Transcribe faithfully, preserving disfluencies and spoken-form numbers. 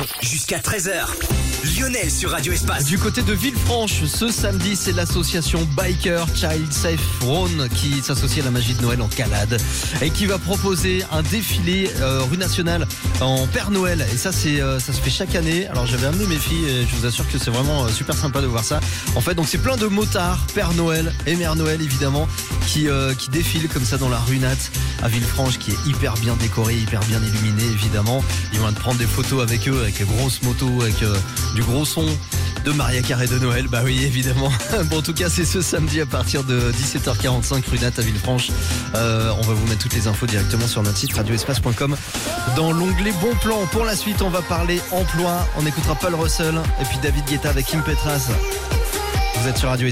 Jusqu'à treize heures. Lionel sur Radio Espace. Du côté de Villefranche, ce samedi, c'est l'association Biker Child Safe Run qui s'associe à la magie de Noël en Calade et qui va proposer un défilé euh, rue nationale en Père Noël. Et ça, c'est euh, ça se fait chaque année. Alors j'avais amené mes filles et je vous assure que c'est vraiment euh, super sympa de voir ça. En fait, donc c'est plein de motards, Père Noël et Mère Noël évidemment, qui euh, qui défilent comme ça dans la rue Nat à Villefranche, qui est hyper bien décorée, hyper bien illuminée évidemment. Ils vont prendre des photos avec eux, avec les grosses motos, avec euh, du gros son de Maria Carré de Noël. Bah oui, évidemment. Bon, en tout cas, c'est ce samedi à partir de dix-sept heures quarante-cinq rue Nat à Villefranche. Euh, on va vous mettre toutes les infos directement sur notre site radio espace point com dans l'onglet Bon Plan. Pour la suite, on va parler emploi. On écoutera Paul Russell et puis David Guetta avec Kim Petras. Vous êtes sur Radio